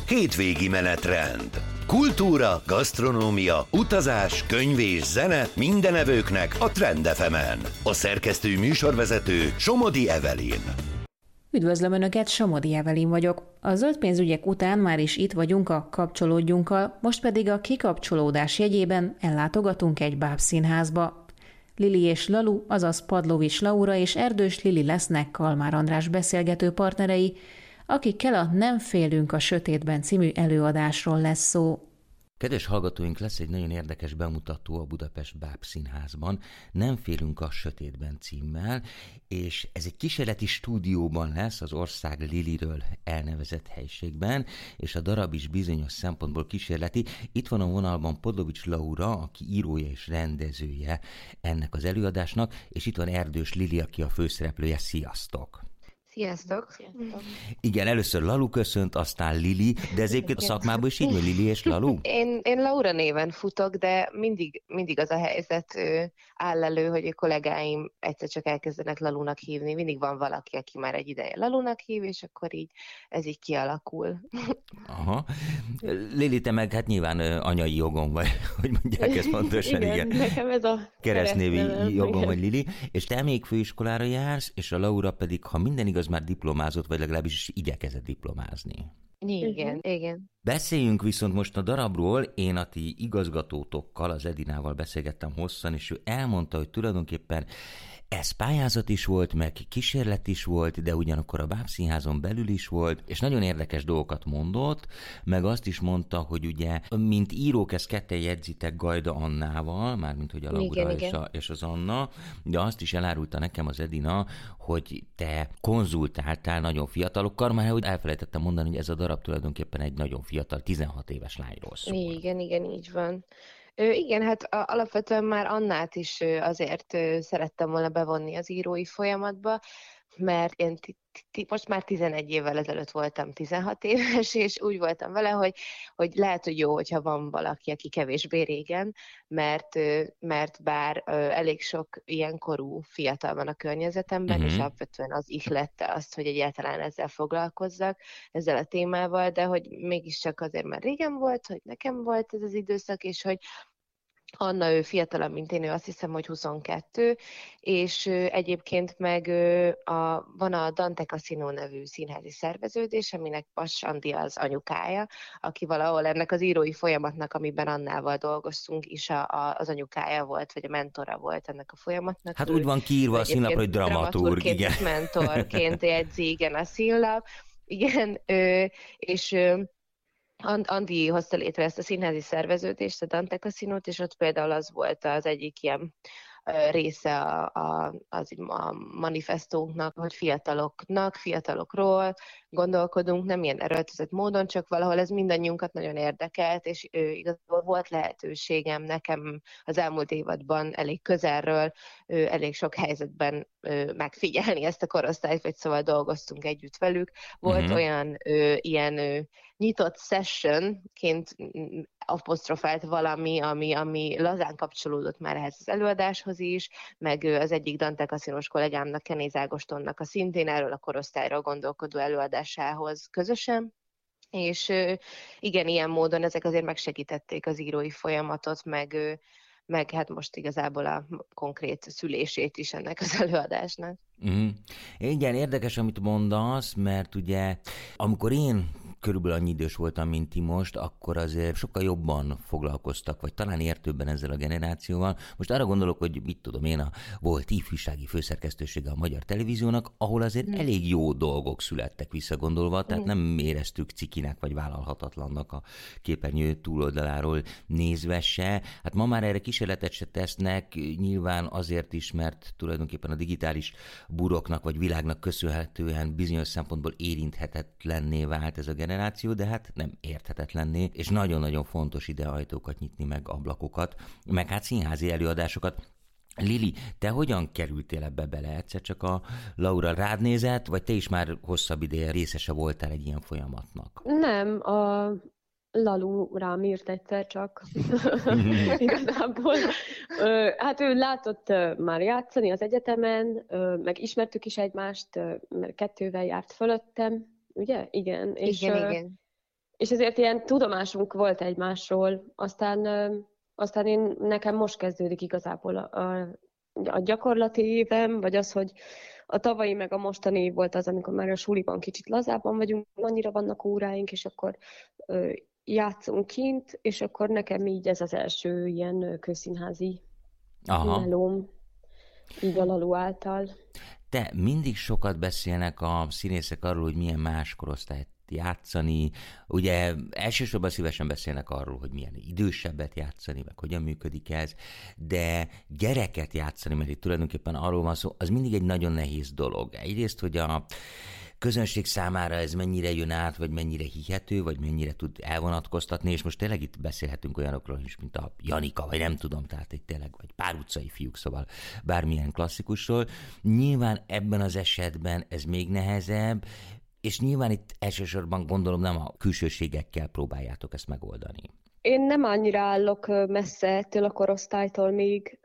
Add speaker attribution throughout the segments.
Speaker 1: hétvégi menetrend. Kultúra, gasztronómia, utazás, könyv és zene minden evőknek a Trend FM-en. A szerkesztő műsorvezető Somodi Evelyn.
Speaker 2: Üdvözlöm Önöket, Somodi Evelyn vagyok. A zöld pénzügyek után már is itt vagyunk a Kapcsolódjunkkal, most pedig a kikapcsolódás jegyében ellátogatunk egy bábszínházba. Lili és Lalu, azaz Padlovics Laura és Erdős Lili lesznek Kalmár András beszélgető partnerei, akikkel a Nem félünk a sötétben című előadásról lesz szó.
Speaker 3: Kedves hallgatóink, lesz egy nagyon érdekes bemutató a Budapest Bábszínházban, Nem félünk a sötétben címmel, és ez egy kísérleti stúdióban lesz az Ország Liliről elnevezett helyiségben, és a darab is bizonyos szempontból kísérleti. Itt van a vonalban Padlovics Laura, aki írója és rendezője ennek az előadásnak, és itt van Erdős Lili, aki a főszereplője. Sziasztok!
Speaker 4: Sziasztok!
Speaker 3: Igen, először Lalu köszönt, aztán Lili, de ez egyébként a szakmában is így van, Lili és Lalu?
Speaker 4: Én Laura néven futok, de mindig az a helyzet áll elő, hogy a kollégáim egyszer csak elkezdenek Lalunak hívni. Mindig van valaki, aki már egy ideje Lalunak hív, és akkor így ez így kialakul.
Speaker 3: Aha. Lili, te meg hát nyilván anyai jogon vagy, hogy mondják ezt pontosan,
Speaker 5: igen. Nekem ez a
Speaker 3: keresztnévi jogon vagy, Lili, és te még főiskolára jársz, és a Laura pedig, ha minden igaz, már diplomázott, vagy legalábbis igyekezett diplomázni.
Speaker 4: Igen.
Speaker 3: Beszéljünk viszont most a darabról. Én a ti igazgatótokkal, az Edinával beszélgettem hosszan, és ő elmondta, hogy tulajdonképpen ez pályázat is volt, meg kísérlet is volt, de ugyanakkor a Bábszínházon belül is volt, és nagyon érdekes dolgokat mondott, meg azt is mondta, hogy ugye, mint írók, ezt ketten jegyzitek Gajda Annával, mármint hogy a Laura és az Anna, de azt is elárulta nekem az Edina, hogy te konzultáltál nagyon fiatalokkal, már hogy elfelejtettem mondani, hogy ez a darab tulajdonképpen egy nagyon fiatal, 16 éves lányról szól.
Speaker 4: Igen, így van. Igen, hát alapvetően már Annát is azért szerettem volna bevonni az írói folyamatba, mert én most már 11 évvel ezelőtt voltam 16 éves, és úgy voltam vele, hogy lehet, hogy jó, hogyha van valaki, aki kevésbé régen, mert bár elég sok ilyen korú fiatal van a környezetemben, és alapvetően az ihlette azt, hogy egyáltalán ezzel foglalkozzak, ezzel a témával, de hogy mégiscsak azért már régen volt, hogy nekem volt ez az időszak, és hogy Anna, ő fiatalabb, mint én, ő azt hiszem, hogy 22, és egyébként meg van a Dante Casino nevű színházi szerveződés, aminek Pass Andi az anyukája, aki valahol ennek az írói folyamatnak, amiben Annával dolgoztunk is az anyukája volt, vagy a mentora volt ennek a folyamatnak.
Speaker 3: Hát úgy van kiírva a színlapra, hogy dramaturg, igen.
Speaker 4: Mentorként jegyzi, igen, a színlap, igen, és Andi hozta létre ezt a színházi szerveződést, a Dante Casinót, és ott például az volt az egyik ilyen része a manifestónknak, hogy fiatalokról gondolkodunk, nem ilyen erőltetett módon, csak valahol ez mindannyiunkat nagyon érdekelt, és igazából volt lehetőségem nekem az elmúlt évadban elég közelről, elég sok helyzetben megfigyelni ezt a korosztályt, vagy szóval dolgoztunk együtt velük. Volt olyan ilyen nyitott sessionként apostrofált valami, ami lazán kapcsolódott már ehhez az előadáshoz is, meg az egyik Dante Casinós kollégámnak, Kenéz Ágostonnak a szintén erről a korosztályról gondolkodó előadásához közösen, és igen, ilyen módon ezek azért megsegítették az írói folyamatot, meg hát most igazából a konkrét szülését is ennek az előadásnak.
Speaker 3: Igen, érdekes, amit mondasz, mert ugye, amikor én körülbelül annyi idős voltam, mint ti most, akkor azért sokkal jobban foglalkoztak, vagy talán értőbben ezzel a generációval. Most arra gondolok, hogy mit tudom én, volt ifjúsági főszerkesztősége a Magyar Televíziónak, ahol azért elég jó dolgok születtek visszagondolva, tehát nem éreztük cikinek vagy vállalhatatlannak a képernyő túloldaláról nézve se. Hát ma már erre kísérletet se tesznek, nyilván azért is, mert tulajdonképpen a digitális buroknak vagy világnak köszönhetően bizonyos szempontból érinthetetlenné vált ez a generáció, de hát nem érthetetlenné, és nagyon-nagyon fontos ide ajtókat nyitni, meg ablakokat, meg hát színházi előadásokat. Lili, te hogyan kerültél ebbe bele? Egyszer csak a Laura rád nézett, vagy te is már hosszabb ideje részese voltál egy ilyen folyamatnak?
Speaker 5: Nem, a Lalu rám írt egyszer csak igazából. Hát ő látott már játszani az egyetemen, meg ismertük is egymást, mert 2 járt fölöttem, ugye? Igen.
Speaker 4: Igen.
Speaker 5: és ezért ilyen tudomásunk volt egymásról. Aztán nekem most kezdődik igazából a gyakorlati évem, vagy az, hogy a tavalyi meg a mostani év volt az, amikor már a suliban kicsit lazábban vagyunk, annyira vannak óráink, és akkor játszunk kint, és akkor nekem így ez az első ilyen közszínházi melóm, így a Lalu által.
Speaker 3: De mindig sokat beszélnek a színészek arról, hogy milyen más korosztályt játszani. Ugye elsősorban szívesen beszélnek arról, hogy milyen idősebbet játszani, meg hogyan működik ez, de gyereket játszani, mert itt tulajdonképpen arról van szó, az mindig egy nagyon nehéz dolog. Egyrészt, hogy a közönség számára ez mennyire jön át, vagy mennyire hihető, vagy mennyire tud elvonatkoztatni, és most tényleg itt beszélhetünk olyanokról is, mint a Janika, vagy nem tudom, tehát egy tényleg, vagy Pár utcai fiúk, szóval bármilyen klasszikusról. Nyilván ebben az esetben ez még nehezebb, és nyilván itt elsősorban gondolom nem a külsőségekkel próbáljátok ezt megoldani.
Speaker 5: Én nem annyira állok messze ettől a korosztálytól még,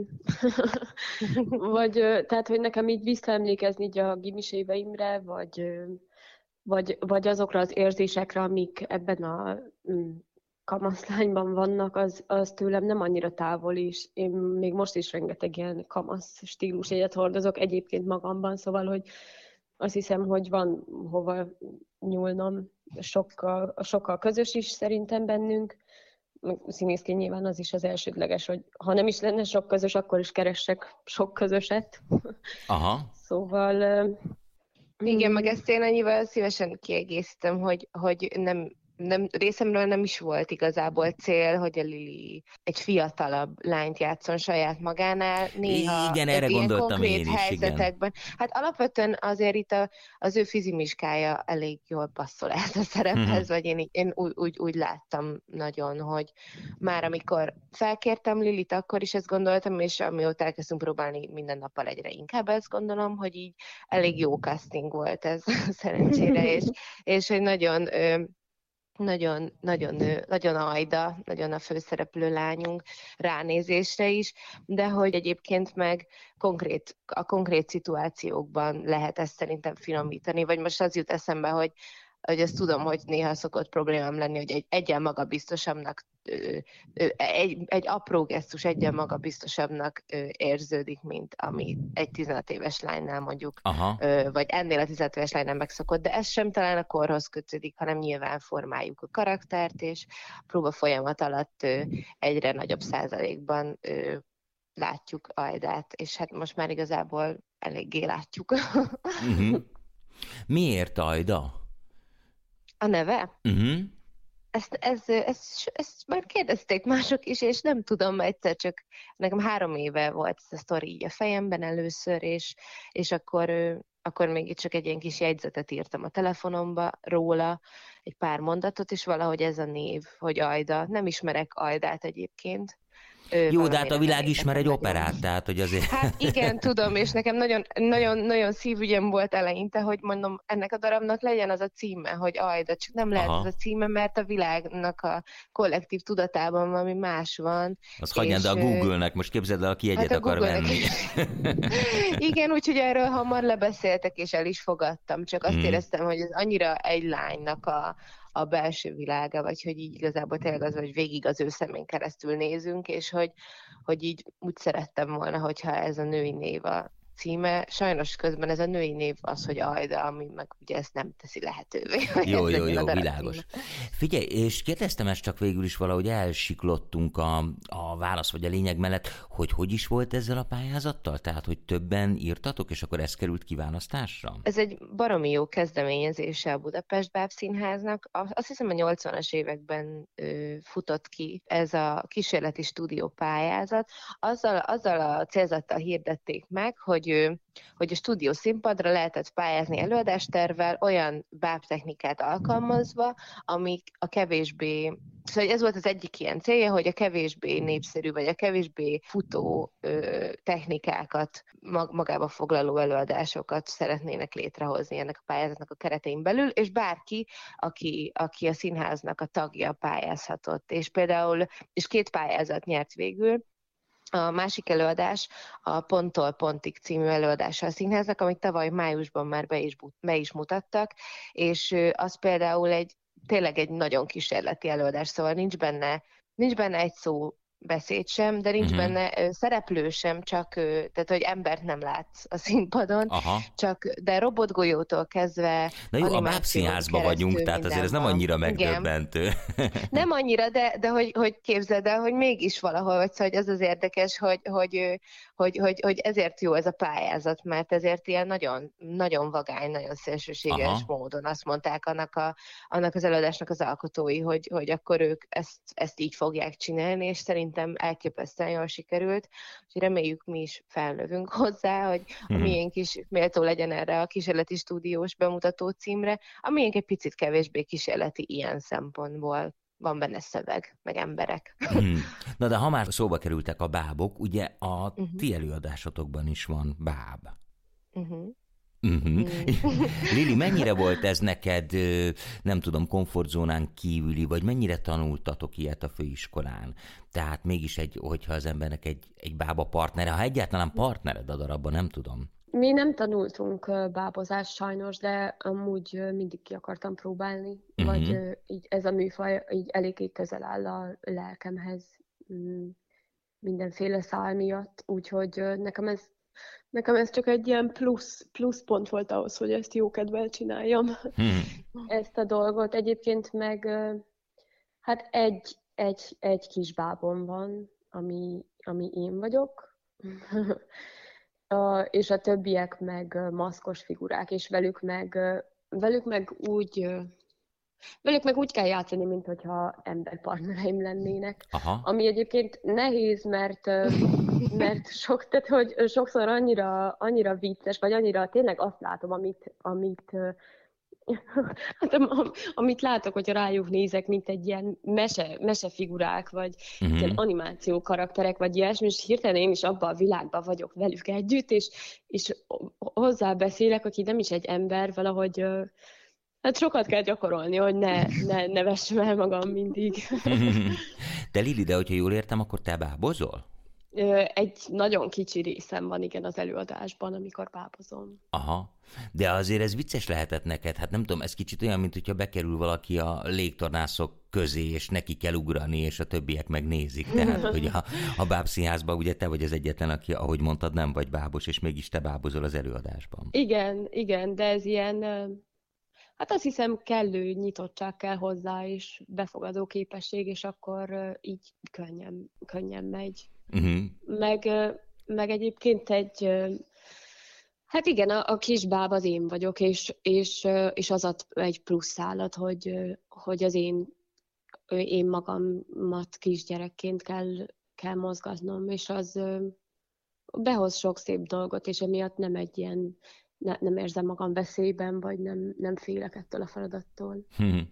Speaker 5: tehát, hogy nekem így visszaemlékezni így a gimis éveimre, vagy azokra az érzésekre, amik ebben a kamaszlányban vannak, az tőlem nem annyira távol is. Én még most is rengeteg ilyen kamasz stílusjegyet hordozok egyébként magamban, szóval, hogy azt hiszem, hogy van hova nyúlnom, sokkal közös is szerintem bennünk. Színészként nyilván az is az elsődleges, hogy ha nem is lenne sok közös, akkor is keressek sok közöset.
Speaker 3: Aha.
Speaker 5: Szóval...
Speaker 4: Igen, meg ezt én annyival szívesen kiegészítem, hogy nem, részemről nem is volt igazából cél, hogy a Lili egy fiatalabb lányt játszon saját magánál. Néha
Speaker 3: igen, erre gondoltam én is,
Speaker 4: helyzetekben. Igen. Hát alapvetően azért itt az ő fizimiskája elég jól passzol ezt a szerephez, vagy én úgy láttam nagyon, hogy már amikor felkértem Lilit, akkor is ezt gondoltam, és amióta elkezdtünk próbálni minden nappal egyre inkább ezt gondolom, hogy így elég jó casting volt ez szerencsére, és hogy nagyon Ajda, nagyon a főszereplő lányunk ránézésre is, de hogy egyébként meg a konkrét szituációkban lehet ezt szerintem finomítani, vagy most az jut eszembe, hogy ezt tudom, hogy néha szokott problémám lenni, hogy egyen magabiztosabbnak, egy apró gesztus egyen magabiztosabbnak érződik, mint ami egy 16 éves lánynál mondjuk, vagy ennél a 16 éves lánynál megszokott, de ez sem talán a korhoz kötődik, hanem nyilván formáljuk a karaktert, és a próba folyamat alatt egyre nagyobb százalékban látjuk Ajdát, és hát most már igazából eléggé látjuk.
Speaker 3: Miért Ajda?
Speaker 4: A neve? Ezt már kérdezték mások is, és nem tudom, egyszer csak nekem 3 éve volt ez a sztori így a fejemben először, és akkor még csak egy ilyen kis jegyzetet írtam a telefonomba róla, egy pár mondatot, és valahogy ez a név, hogy Ajda. Nem ismerek Ajdát egyébként.
Speaker 3: Jó, de hát a világ ismer egy operát, tehát hogy azért...
Speaker 4: Hát igen, tudom, és nekem nagyon szívügyem volt eleinte, hogy mondom, ennek a darabnak legyen az a címe, hogy Ajda, csak nem lehet az a címe, mert a világnak a kollektív tudatában valami más van.
Speaker 3: Azt hagyján, de a Google-nek most képzeld el, aki egyet akar venni.
Speaker 4: Igen, úgyhogy erről hamar lebeszéltek, és el is fogadtam, csak azt éreztem, hogy ez annyira egy lánynak a belső világa, vagy hogy így igazából tényleg az, hogy végig az ő szemén keresztül nézünk, és hogy így úgy szerettem volna, hogyha ez a női név a címe. Sajnos közben ez a női név az, hogy Ajda, ami meg ugye ezt nem teszi lehetővé.
Speaker 3: Jó, világos. Figyelj, és kérdeztem ezt csak végül is valahogy elsiklottunk a válasz vagy a lényeg mellett, hogy is volt ezzel a pályázattal? Tehát, hogy többen írtatok, és akkor ez került kiválasztásra?
Speaker 4: Ez egy baromi jó kezdeményezése a Budapest Bábszínháznak. Azt hiszem a 80-as években futott ki ez a kísérleti stúdió pályázat. Azzal a célzattal hirdették meg, hogy a stúdió színpadra lehetett pályázni előadástervvel, olyan bábtechnikát alkalmazva, amik a kevésbé... Szóval ez volt az egyik ilyen célja, hogy a kevésbé népszerű, vagy a kevésbé futó technikákat, magába foglaló előadásokat szeretnének létrehozni ennek a pályázatnak a keretein belül, és bárki, aki a színháznak a tagja, pályázhatott. És 2 pályázat nyert végül. A másik előadás a Ponttól Pontig című előadása a színháznak, amit tavaly májusban már be is mutattak, és az például egy tényleg egy nagyon kísérleti előadás, szóval nincs benne egy szó beszéd sem, de nincs benne szereplő sem, tehát hogy embert nem látsz a színpadon, de robotgolyótól kezdve
Speaker 3: na jó, a Bábszínházban vagyunk, tehát azért ez nem annyira megdöbbentő.
Speaker 4: Nem annyira, de hogy képzeld el, hogy mégis valahol vagy, szóval az az érdekes, hogy ezért jó ez a pályázat, mert ezért ilyen nagyon, nagyon vagány, nagyon szélsőséges módon azt mondták annak az előadásnak az alkotói, hogy akkor ők ezt így fogják csinálni, és szerintem elképesztően jól sikerült, és reméljük mi is felnövünk hozzá, hogy a miénk is méltó legyen erre a kísérleti stúdiós bemutató címre, a miénk egy picit kevésbé kísérleti ilyen szempontból. Van benne szöveg, meg emberek.
Speaker 3: Na de ha már szóba kerültek a bábok, ugye a ti előadásotokban is van báb. Lili, mennyire volt ez neked, nem tudom, komfortzónán kívüli, vagy mennyire tanultatok ilyet a főiskolán? Tehát mégis hogyha az embernek egy bába partnere, ha egyáltalán partnered a darabban, nem tudom.
Speaker 5: Mi nem tanultunk bábozást sajnos, de amúgy mindig ki akartam próbálni, vagy így ez a műfaj így eléggé közel áll a lelkemhez mindenféle szál miatt, úgyhogy nekem ez csak egy ilyen plusz pont volt ahhoz, hogy ezt jókedvel csináljam, ezt a dolgot. Egyébként meg hát egy kis bábom van, ami én vagyok, és a többiek meg maszkos figurák, és velük meg úgy kell játszani, mint hogyha emberpartnereim lennének. Ami egyébként nehéz, mert tehát, hogy sokszor annyira vicces, vagy annyira tényleg azt látom, amit látok, hogyha rájuk nézek, mint egy ilyen mesefigurák, vagy ilyen animáció karakterek, vagy ilyesmi, és hirtelen én is abban a világban vagyok velük együtt, és hozzá beszélek, aki nem is egy ember, valahogy hát sokat kell gyakorolni, hogy ne vessem el magam mindig.
Speaker 3: De Lili, de hogyha jól értem, akkor te bábozol?
Speaker 5: Egy nagyon kicsi részem van, igen, az előadásban, amikor bábozom.
Speaker 3: De azért ez vicces lehetett neked, hát nem tudom, ez kicsit olyan, mint hogyha bekerül valaki a légtornászok közé, és neki kell ugrani, és a többiek megnézik. Tehát, hogy a Bábszínházban ugye te vagy az egyetlen, aki, ahogy mondtad, nem vagy bábos, és mégis te bábozol az előadásban. Igen, de ez ilyen, hát azt hiszem kellő nyitottság kell hozzá, és befogadó képesség, és akkor így könnyen megy. Meg egyébként hát igen, a kis báb az én vagyok, és az ad egy plusz szálat, hogy az én magamat kisgyerekként kell mozgatnom, és az behoz sok szép dolgot, és emiatt nem egy ilyen, nem érzem magam veszélyben, vagy nem félek ettől a feladattól.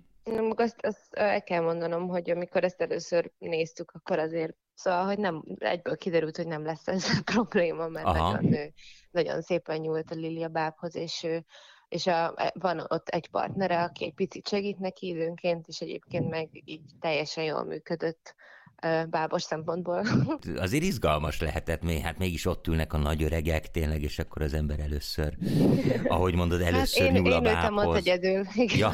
Speaker 4: Azt el kell mondanom, hogy amikor ezt először néztük, akkor azért szóval, hogy nem, egyből kiderült, hogy nem lesz ez a probléma, mert nagyon szépen nyúlt a Lili a bábhoz, és van ott egy partnere, aki egy picit segít neki időnként, és egyébként meg így teljesen jól működött bábos szempontból.
Speaker 3: Azért izgalmas lehetett még, hát mégis ott ülnek a nagy öregek tényleg, és akkor az ember először, ahogy mondod, először nyúl a bábhoz.
Speaker 4: Én ültem ott egyedül. Ja.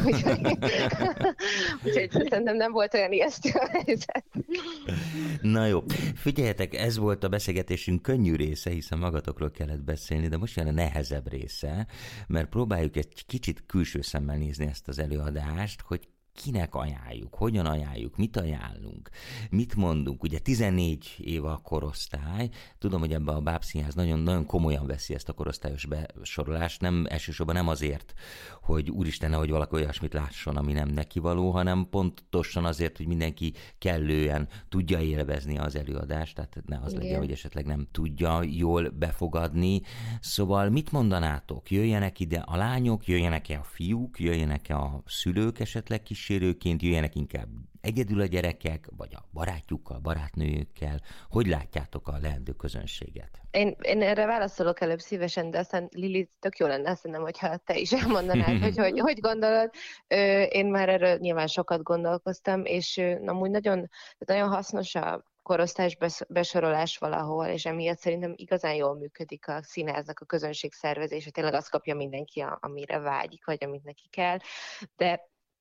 Speaker 4: Úgyhogy szerintem nem volt olyan ijesztő a helyzet.
Speaker 3: Na jó, figyeljetek, ez volt a beszélgetésünk könnyű része, hiszen magatokról kellett beszélni, de most jön a nehezebb része, mert próbáljuk egy kicsit külső szemmel nézni ezt az előadást, hogy kinek ajánljuk, hogyan ajánljuk, mit ajánlunk, mit mondunk. Ugye 14 éve a korosztály, tudom, hogy ebben a Bábszínház nagyon komolyan veszi ezt a korosztályos besorolást, nem elsősorban nem azért, hogy úristen, hogy valaki olyasmit lásson, ami nem neki való, hanem pontosan azért, hogy mindenki kellően tudja élvezni az előadást, tehát ne az legyen, hogy esetleg nem tudja jól befogadni. Szóval mit mondanátok? Jöjjenek ide a lányok, jöjjenek-e a fiúk, jöjjenek-e a szülők esetleg kísérőként, jöjjenek inkább egyedül a gyerekek, vagy a barátjukkal, barátnőjükkel? Hogy látjátok a leendő közönséget?
Speaker 4: Én erre válaszolok előbb szívesen, de aztán Lili, tök jó lenne szerintem, hogyha te is elmondanád, hogy gondolod. Én már erről nyilván sokat gondolkoztam, és amúgy nagyon hasznos a korosztályos besorolás valahol, és emiatt szerintem igazán jól működik a színháznak a közönség szervezése, tényleg azt kapja mindenki, amire vágyik, vagy amit neki kell, de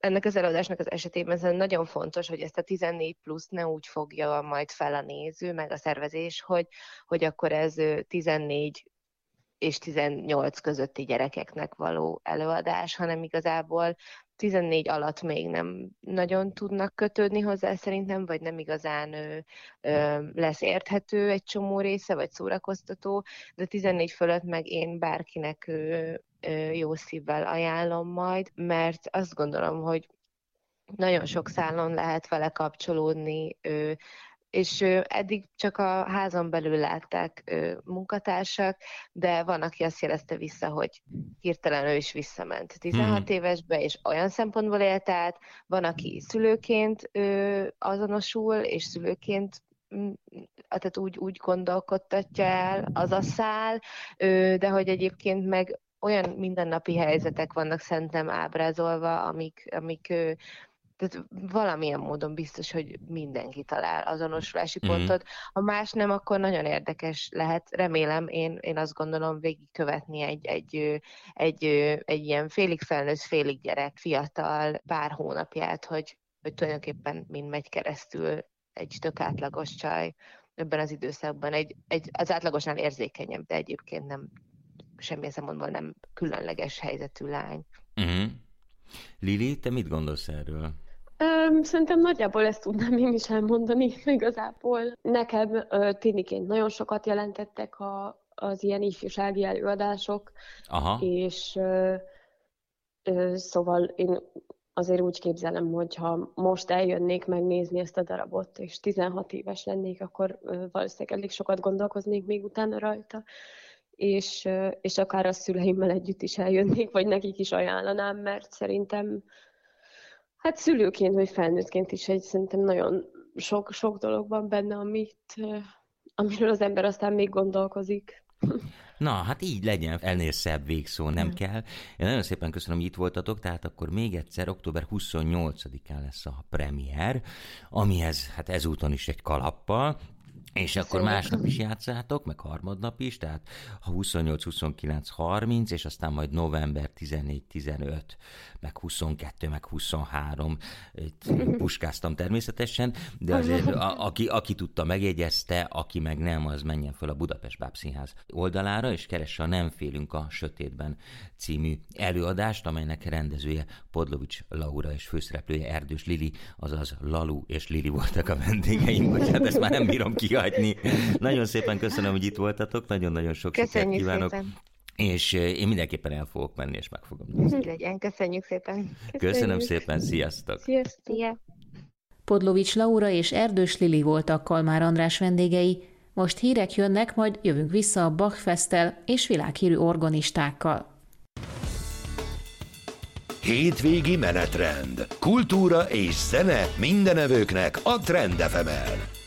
Speaker 4: ennek az előadásnak az esetében ez nagyon fontos, hogy ezt a 14 plusz ne úgy fogja majd fel a néző, meg a szervezés, hogy akkor ez 14 és 18 közötti gyerekeknek való előadás, hanem igazából 14 alatt még nem nagyon tudnak kötődni hozzá szerintem, vagy nem igazán lesz érthető egy csomó része, vagy szórakoztató, de 14 fölött meg én bárkinek jó szívvel ajánlom majd, mert azt gondolom, hogy nagyon sok szálon lehet vele kapcsolódni, és eddig csak a házon belül látták munkatársak, de van, aki azt jelezte vissza, hogy hirtelen ő is visszament 16 évesbe, és olyan szempontból élt át, van, aki szülőként azonosul, és szülőként tehát úgy gondolkodtatja el az a szál, de hogy egyébként meg olyan mindennapi helyzetek vannak szerintem ábrázolva, amik tehát valamilyen módon biztos, hogy mindenki talál azonosulási pontot. Ha más nem, akkor nagyon érdekes lehet. Remélem, én azt gondolom végigkövetni egy ilyen félig felnőtt, félig gyerek, fiatal pár hónapját, hogy tulajdonképpen mind megy keresztül egy tök átlagos csaj ebben az időszakban. Az átlagosnál érzékenyebb, de egyébként nem semmilyen szempontból nem különleges helyzetű lány.
Speaker 3: Lili, te mit gondolsz erről?
Speaker 5: Szerintem nagyjából ezt tudnám én is elmondani igazából. Nekem tiniként nagyon sokat jelentettek az ilyen ifjúsági előadások, és szóval én azért úgy képzelem, hogy ha most eljönnék megnézni ezt a darabot, és 16 éves lennék, akkor valószínűleg elég sokat gondolkoznék még utána rajta, és akár a szüleimmel együtt is eljönnék, vagy nekik is ajánlanám, mert szerintem hát szülőként, vagy felnőttként is szerintem nagyon sok dolog van benne, amiről az ember aztán még gondolkozik.
Speaker 3: Na, hát így legyen, ennél szebb végszó nem kell. Én nagyon szépen köszönöm, hogy itt voltatok, tehát akkor még egyszer október 28-án lesz a premier, amihez hát ezúton is egy kalappal, és akkor másnap is játszátok, meg harmadnap is, tehát 28, 29, 30, és aztán majd november 14, 15, meg 22, meg 23. Itt puskáztam természetesen, de azért aki tudta, megjegyezte, aki meg nem, az menjen föl a Budapest Bábszínház oldalára, és keresse a Nem félünk a sötétben című előadást, amelynek rendezője Podlovics Laura és főszereplője Erdős Lili, azaz Lalu és Lili voltak a vendégeim, bocsánat, ezt már nem bírom kihagyni. Nagyon szépen köszönöm, hogy itt voltatok, nagyon-nagyon sok sikert kívánok. Szépen. És én mindenképpen el fogok menni, és meg fogom nézni.
Speaker 4: Így legyen, köszönjük szépen.
Speaker 3: Köszönöm szépen, sziasztok.
Speaker 4: Sziasztok.
Speaker 2: Podlovics Laura és Erdős Lili voltak Kalmár András vendégei. Most hírek jönnek, majd jövünk vissza a Bach Festtel és világhírű organistákkal.
Speaker 1: Hétvégi menetrend. Kultúra és zene mindenevőknek a Trend FM-en.